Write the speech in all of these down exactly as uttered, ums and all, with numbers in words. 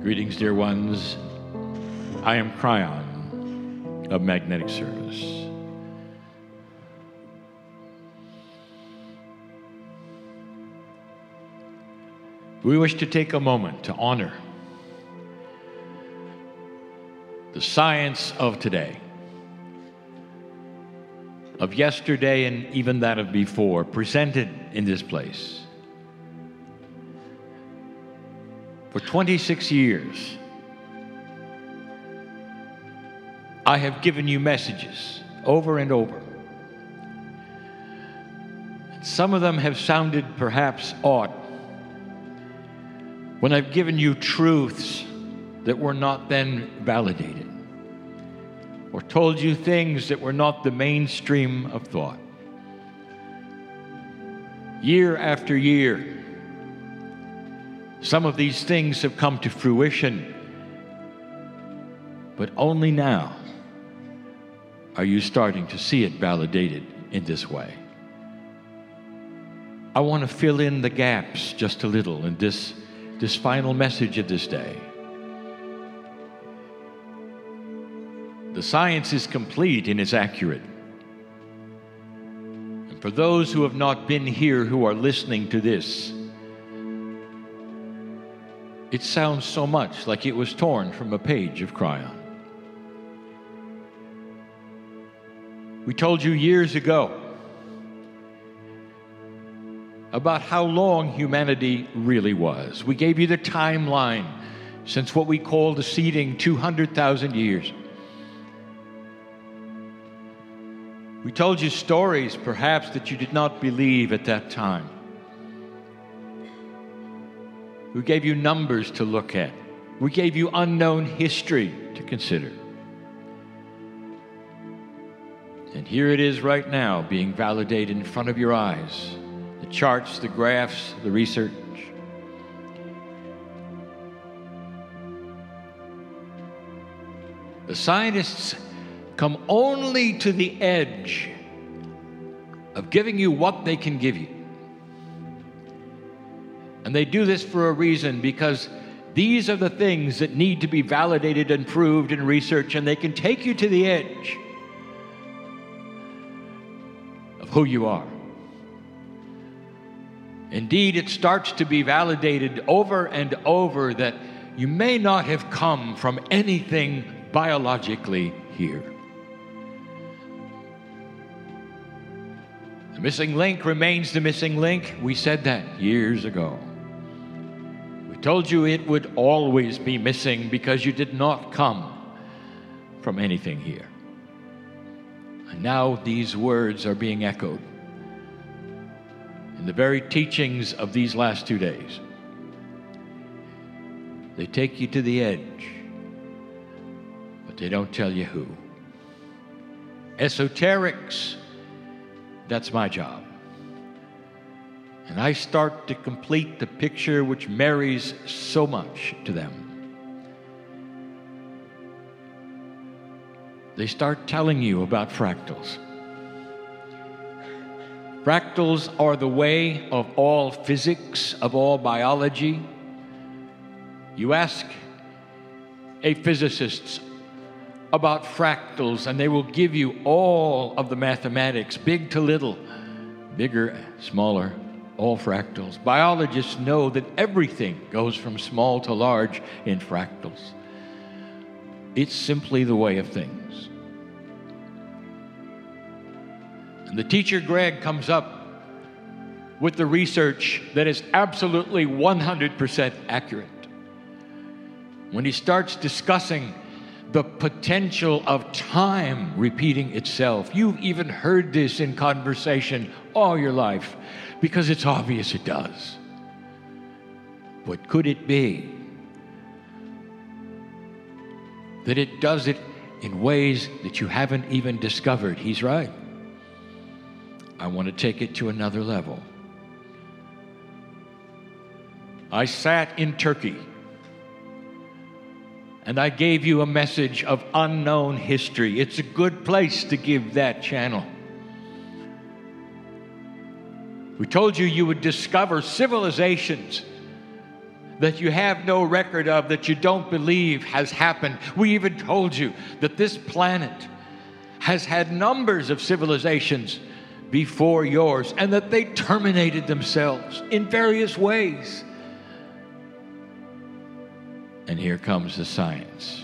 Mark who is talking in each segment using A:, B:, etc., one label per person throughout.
A: Greetings, dear ones. I am Cryon of Magnetic Service. We wish to take a moment to honor the science of today, of yesterday and even that of before, presented in this place. For twenty-six years, I have given you messages over and over. Some of them have sounded perhaps odd, when I've given you truths that were not then validated, or told you things that were not the mainstream of thought. Year after year, some of these things have come to fruition, but only now are you starting to see it validated in this way. I want to fill in the gaps just a little in this, this final message of this day. The science is complete and is accurate. And for those who have not been here who are listening to this, it sounds so much like it was torn from a page of Cryon. We told you years ago about how long humanity really was. We gave you the timeline since what we call the seeding, two hundred thousand years. We told you stories, perhaps, that you did not believe at that time. We gave you numbers to look at. We gave you unknown history to consider. And here it is right now, being validated in front of your eyes. The charts, the graphs, the research. The scientists come only to the edge of giving you what they can give you. And they do this for a reason, because these are the things that need to be validated and proved in research, and they can take you to the edge of who you are. Indeed, it starts to be validated over and over that you may not have come from anything biologically here. The missing link remains the missing link. We said that years ago. We told you it would always be missing because you did not come from anything here. And now these words are being echoed in the very teachings of these last two days. They take you to the edge, but they don't tell you who. Esoterics, that's my job. And I start to complete the picture which marries so much to them. They start telling you about fractals. Fractals are the way of all physics, of all biology. You ask a physicist about fractals, and they will give you all of the mathematics, big to little, bigger, smaller, all fractals. Biologists know that everything goes from small to large in fractals. It's simply the way of things. And the teacher, Greg, comes up with the research that is absolutely one hundred percent accurate. When he starts discussing the potential of time repeating itself. You've even heard this in conversation all your life, because it's obvious it does. But could it be that it does it in ways that you haven't even discovered? He's right. I want to take it to another level. I sat in Turkey, and I gave you a message of unknown history. It's a good place to give that channel. We told you you would discover civilizations that you have no record of, that you don't believe has happened. We even told you that this planet has had numbers of civilizations before yours and that they terminated themselves in various ways. And here comes the science.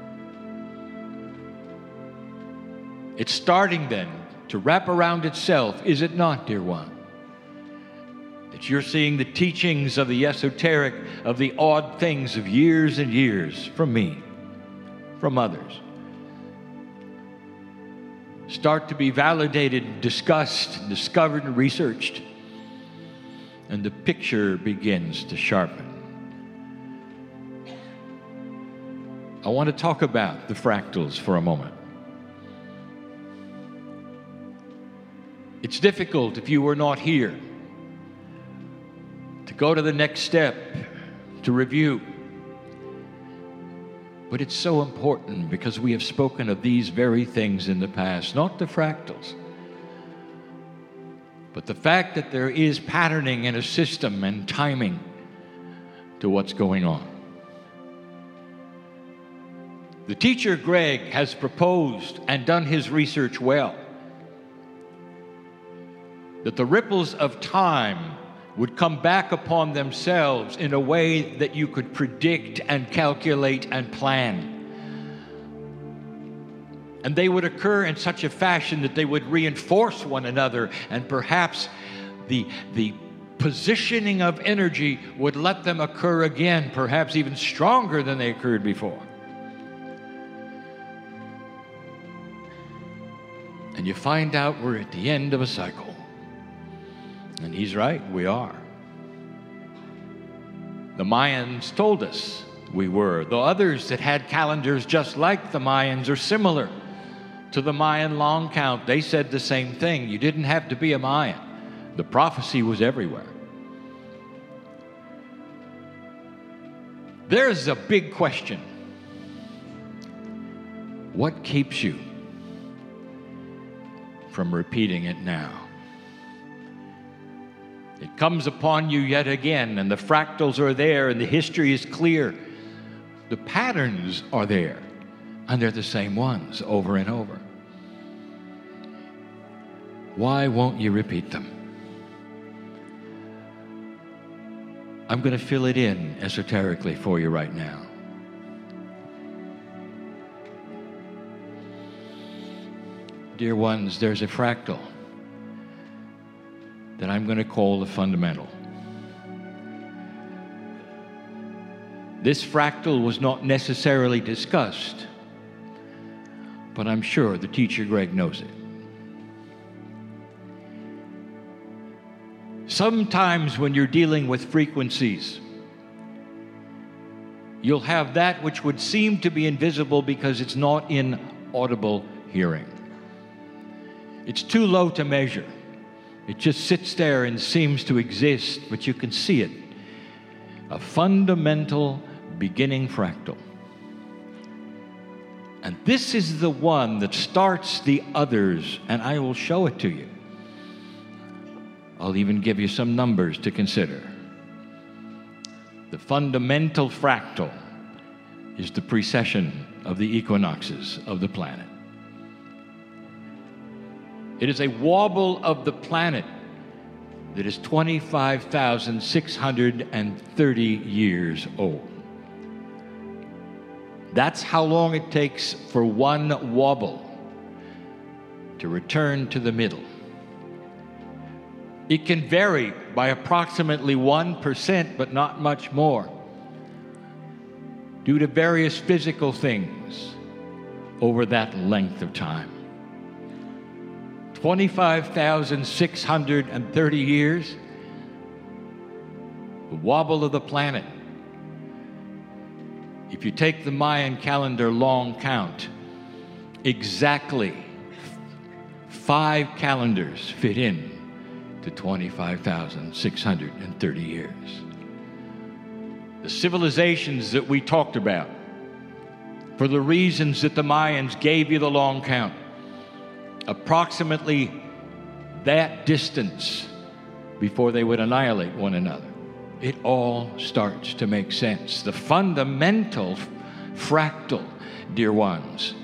A: It's starting then to wrap around itself, is it not, dear one? That you're seeing the teachings of the esoteric, of the odd things of years and years from me, from others, start to be validated, discussed, discovered, and researched. And the picture begins to sharpen. I want to talk about the fractals for a moment. It's difficult, if you were not here, to go to the next step, to review. But it's so important because we have spoken of these very things in the past, not the fractals, but the fact that there is patterning and a system and timing to what's going on. The teacher Greg has proposed and done his research well, that the ripples of time would come back upon themselves in a way that you could predict and calculate and plan. And they would occur in such a fashion that they would reinforce one another, and perhaps the, the positioning of energy would let them occur again, perhaps even stronger than they occurred before. And you find out we're at the end of a cycle. And he's right, we are. The Mayans told us we were. The others that had calendars just like the Mayans or similar to the Mayan long count, they said the same thing. You didn't have to be a Mayan. The prophecy was everywhere. There's a big question. What keeps you from repeating it now? It comes upon you yet again, and the fractals are there, and the history is clear. The patterns are there, and they're the same ones over and over. Why won't you repeat them? I'm going to fill it in esoterically for you right now. Dear ones, there's a fractal that I'm going to call the fundamental. This fractal was not necessarily discussed, but I'm sure the teacher Greg knows it. Sometimes when you're dealing with frequencies, you'll have that which would seem to be invisible because it's not in audible hearing. It's too low to measure. It just sits there and seems to exist, but you can see it. A fundamental beginning fractal. And this is the one that starts the others, and I will show it to you. I'll even give you some numbers to consider. The fundamental fractal is the precession of the equinoxes of the planet. It is a wobble of the planet that is twenty-five thousand six hundred thirty years old. That's how long it takes for one wobble to return to the middle. It can vary by approximately one percent, but not much more, due to various physical things over that length of time. twenty-five thousand six hundred thirty years, the wobble of the planet. If you take the Mayan calendar long count, exactly five calendars fit in to twenty-five thousand six hundred thirty years. The civilizations that we talked about, for the reasons that the Mayans gave you the long count, approximately that distance before they would annihilate one another. it all starts to make sense. The fundamental fractal, dear ones,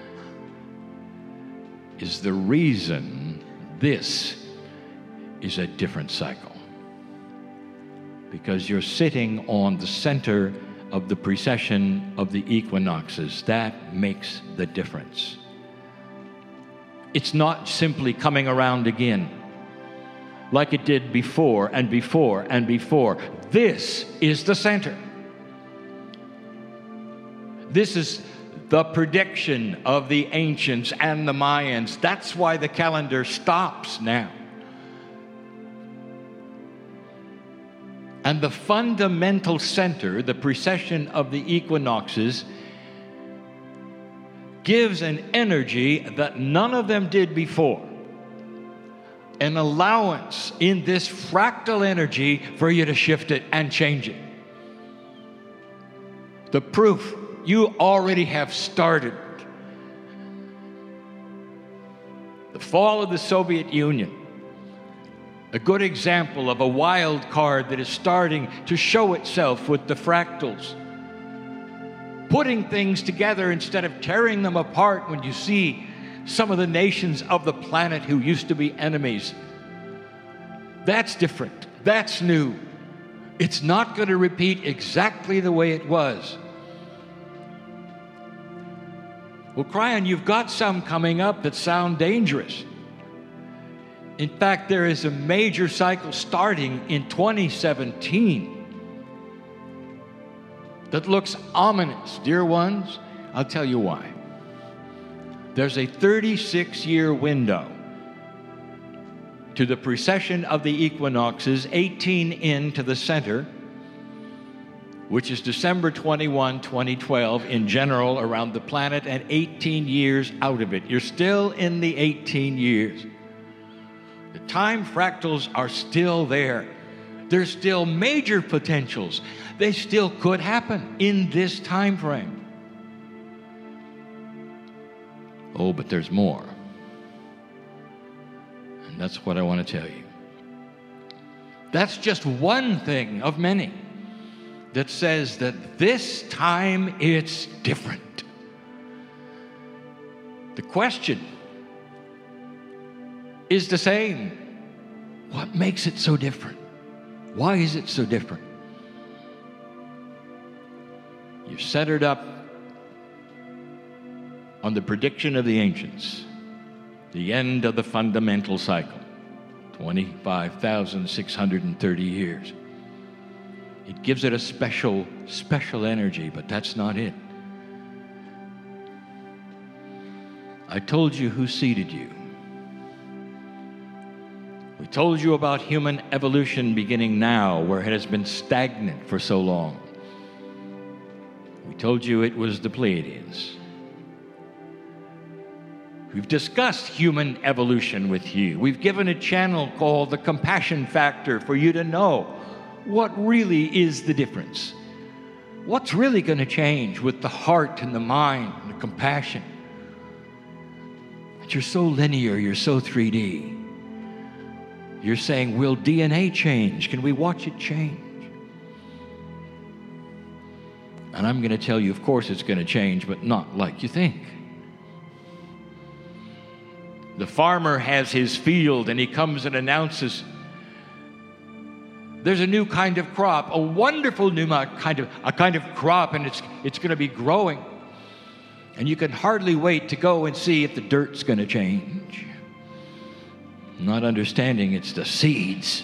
A: is the reason this is a different cycle. Because you're sitting on the center of the precession of the equinoxes. That makes the difference. It's not simply coming around again like it did before and before and before. This is the center. This is the prediction of the ancients and the Mayans. That's why the calendar stops now. And the fundamental center, the precession of the equinoxes, gives an energy that none of them did before. An allowance in this fractal energy for you to shift it and change it. The proof, you already have started. The fall of the Soviet Union, a good example of a wild card that is starting to show itself with the fractals. Putting things together instead of tearing them apart when you see some of the nations of the planet who used to be enemies. That's different. That's new. It's not going to repeat exactly the way it was. Well, Cryon, you've got some coming up that sound dangerous. In fact, there is a major cycle starting in twenty seventeen that looks ominous. Dear ones, I'll tell you why. There's a thirty-six year window to the precession of the equinoxes, eighteen in to the center, which is December twenty-first, twenty twelve in general around the planet, and eighteen years out of it. You're still in the eighteen years. The time fractals are still there. There's still major potentials. They still could happen in this time frame. Oh, but there's more. And that's what I want to tell you. That's just one thing of many that says that this time it's different. The question is the same. What makes it so different? Why is it so different? You've centered up on the prediction of the ancients, the end of the fundamental cycle, twenty-five thousand six hundred thirty years. It gives it a special, special energy, but that's not it. I told you who seeded you. We told you about human evolution beginning now, where it has been stagnant for so long. We told you it was the Pleiadians. We've discussed human evolution with you. We've given a channel called the Compassion Factor for you to know what really is the difference. What's really going to change with the heart and the mind and the compassion? But you're so linear, you're so three D. You're saying, will D N A change? Can we watch it change? And I'm going to tell you, of course it's going to change, but not like you think. The farmer has his field and he comes and announces, there's a new kind of crop, a wonderful new kind of, a kind of crop, and it's, it's going to be growing. And you can hardly wait to go and see if the dirt's going to change. Not understanding it's the seeds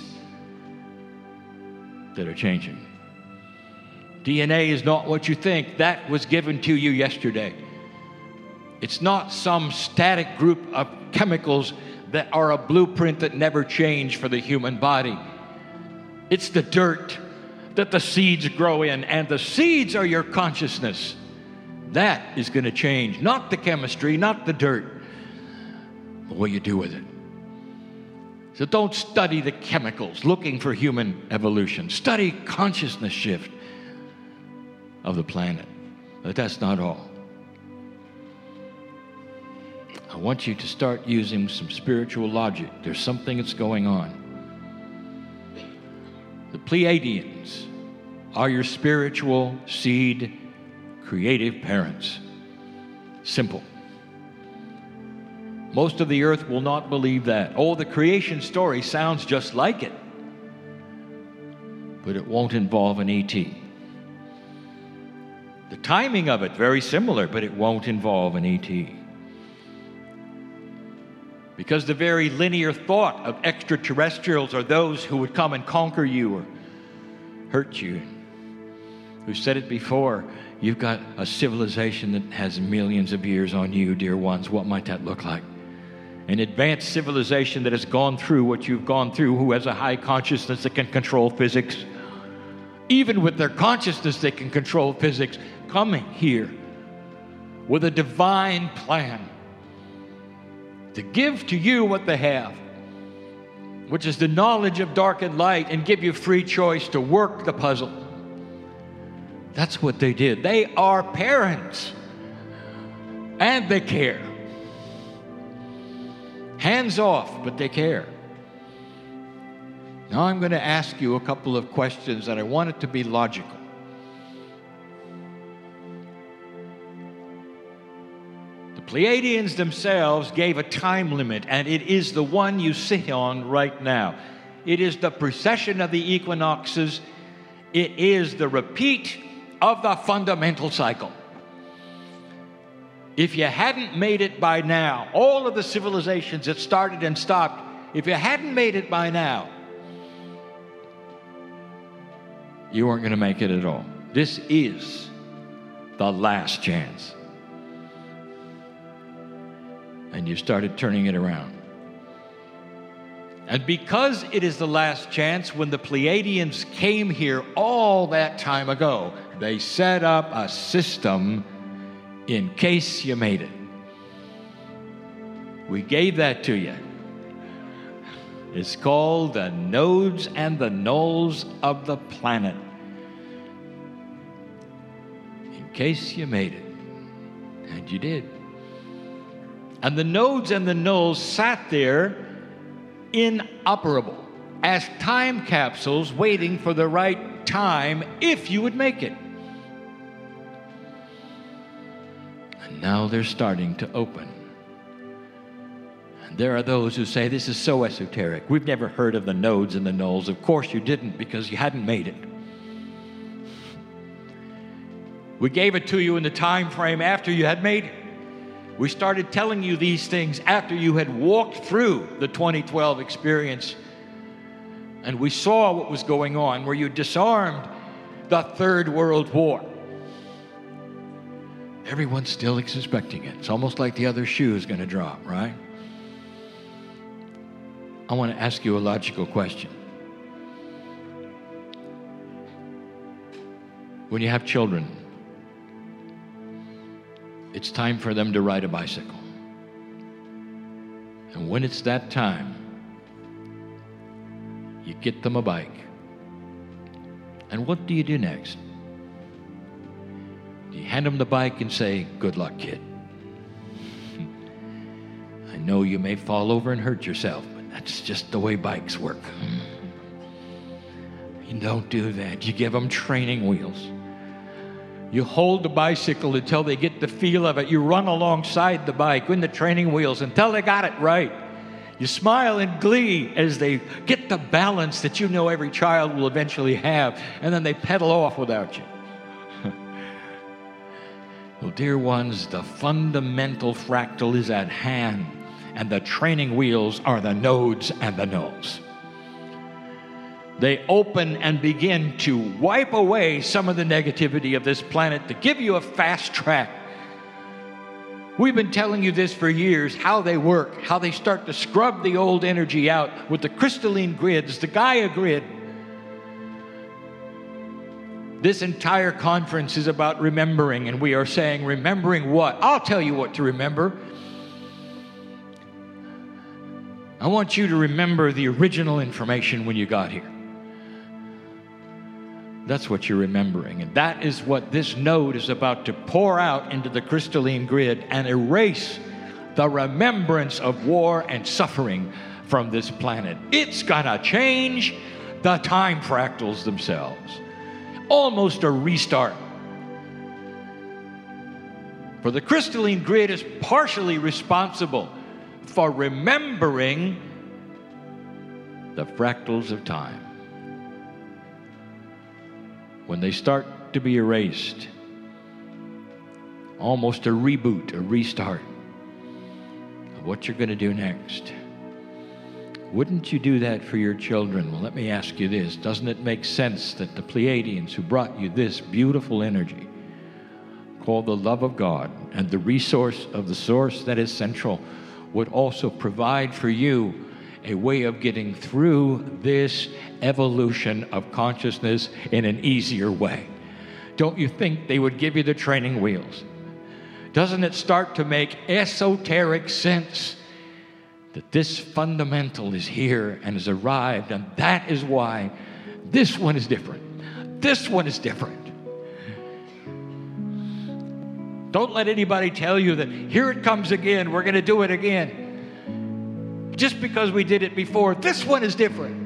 A: that are changing. D N A is not what you think. That was given to you yesterday. It's not some static group of chemicals that are a blueprint that never change for the human body. It's the dirt that the seeds grow in, and the seeds are your consciousness. That is going to change, not the chemistry, not the dirt, but what you do with it. So don't study the chemicals looking for human evolution. Study consciousness shift of the planet. But that's not all. I want you to start using some spiritual logic. There's something that's going on. The Pleiadians are your spiritual seed creative parents. Simple. Most of the earth will not believe that. Oh, the creation story sounds just like it, but it won't involve an E T. The timing of it, very similar, but it won't involve an E T. Because the very linear thought of extraterrestrials are those who would come and conquer you or hurt you. We've said it before, you've got a civilization that has millions of years on you, dear ones. What might that look like? An advanced civilization that has gone through what you've gone through, who has a high consciousness that can control physics. Even with their consciousness, they can control physics. Coming here with a divine plan to give to you what they have, which is the knowledge of dark and light, and give you free choice to work the puzzle. That's what they did. They are parents, and they care. Hands off, but they care. Now I'm going to ask you a couple of questions, and I want it to be logical. The Pleiadians themselves gave a time limit, and it is the one you sit on right now. It is the precession of the equinoxes. It is the repeat of the fundamental cycle. If you hadn't made it by now, all of the civilizations that started and stopped, if you hadn't made it by now, you weren't going to make it at all. This is the last chance. And you started turning it around. And because it is the last chance, when the Pleiadians came here all that time ago, they set up a system in case you made it. We gave that to you. It's called the nodes and the nulls of the planet. In case you made it. And you did. And the nodes and the nulls sat there inoperable as time capsules waiting for the right time if you would make it. And now they're starting to open. And there are those who say, this is so esoteric. We've never heard of the nodes and the nulls. Of course you didn't, because you hadn't made it. We gave it to you in the time frame after you had made it. We started telling you these things after you had walked through the twenty twelve experience. And we saw what was going on, where you disarmed the Third World War. Everyone's still expecting it. It's almost like the other shoe is going to drop, right? I want to ask you a logical question. When you have children, it's time for them to ride a bicycle. And when it's that time, you get them a bike. And what do you do next? Do you hand them the bike and say, good luck, kid? I know you may fall over and hurt yourself, but that's just the way bikes work. You don't do that. You give them training wheels. You hold the bicycle until they get the feel of it. You run alongside the bike in the training wheels until they got it right. You smile in glee as they get the balance that you know every child will eventually have, and then they pedal off without you. Well, dear ones, the fundamental fractal is at hand, and the training wheels are the nodes and the nulls. They open and begin to wipe away some of the negativity of this planet to give you a fast track. We've been telling you this for years, how they work, how they start to scrub the old energy out with the crystalline grids, the Gaia grid. This entire conference is about remembering, and we are saying, remembering what? I'll tell you what to remember. I want you to remember the original information when you got here. That's what you're remembering. And that is what this node is about to pour out into the crystalline grid and erase the remembrance of war and suffering from this planet. It's gonna change the time fractals themselves. Almost a restart. For the crystalline grid is partially responsible for remembering the fractals of time. When they start to be erased, almost a reboot, a restart of what you're going to do next. Wouldn't you do that for your children? Well, let me ask you this. Doesn't it make sense that the Pleiadians who brought you this beautiful energy, called the love of God, and the resource of the source that is central, would also provide for you a way of getting through this evolution of consciousness in an easier way? Don't you think they would give you the training wheels? Doesn't it start to make esoteric sense that this fundamental is here and has arrived, and that is why this one is different. This one is different. Don't let anybody tell you that here it comes again, we're going to do it again. Just because we did it before, this one is different.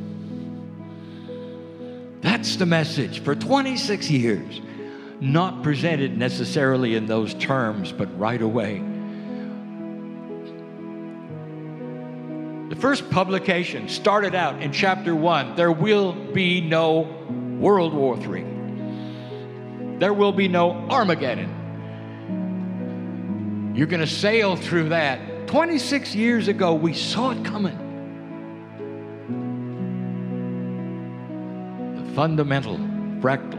A: That's the message for twenty-six years. Not presented necessarily in those terms, but right away. The first publication started out in chapter one. There will be no World War Three. There will be no Armageddon. You're going to sail through that. twenty-six years ago, we saw it coming. The fundamental fractal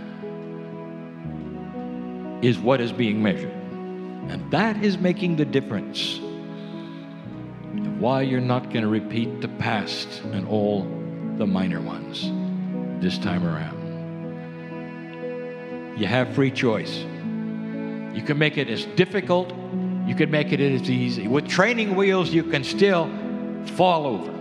A: is what is being measured. And that is making the difference of why you're not going to repeat the past and all the minor ones this time around. You have free choice. You can make it as difficult, you can make it as easy. With training wheels, you can still fall over.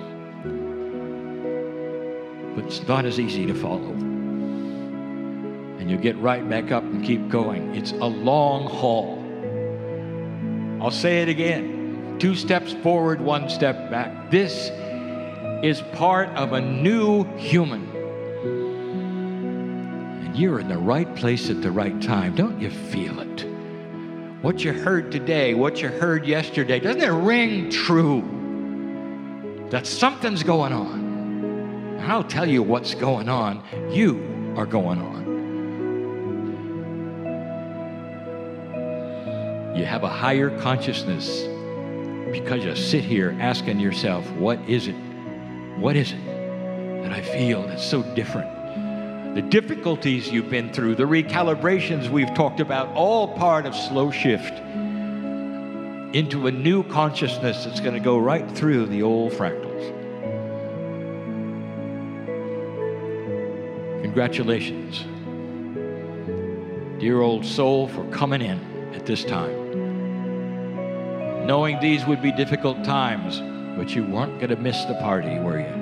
A: But it's not as easy to fall over. And you get right back up and keep going. It's a long haul. I'll say it again. Two steps forward, one step back. This is part of a new human. And you're in the right place at the right time. Don't you feel it? What you heard today, what you heard yesterday, doesn't it ring true that something's going on? And I'll tell you what's going on. You are going on. You have a higher consciousness because you sit here asking yourself, what is it? What is it that I feel that's so different? The difficulties you've been through, the recalibrations we've talked about, all part of slow shift into a new consciousness that's going to go right through the old fractals. Congratulations, dear old soul, for coming in at this time. Knowing these would be difficult times, but you weren't going to miss the party, were you?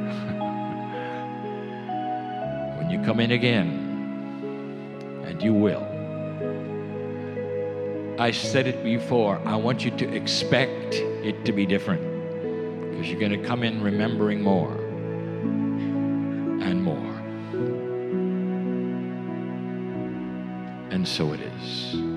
A: When you come in again, and you will. I said it before, I want you to expect it to be different, because you're going to come in remembering more and more. And so it is.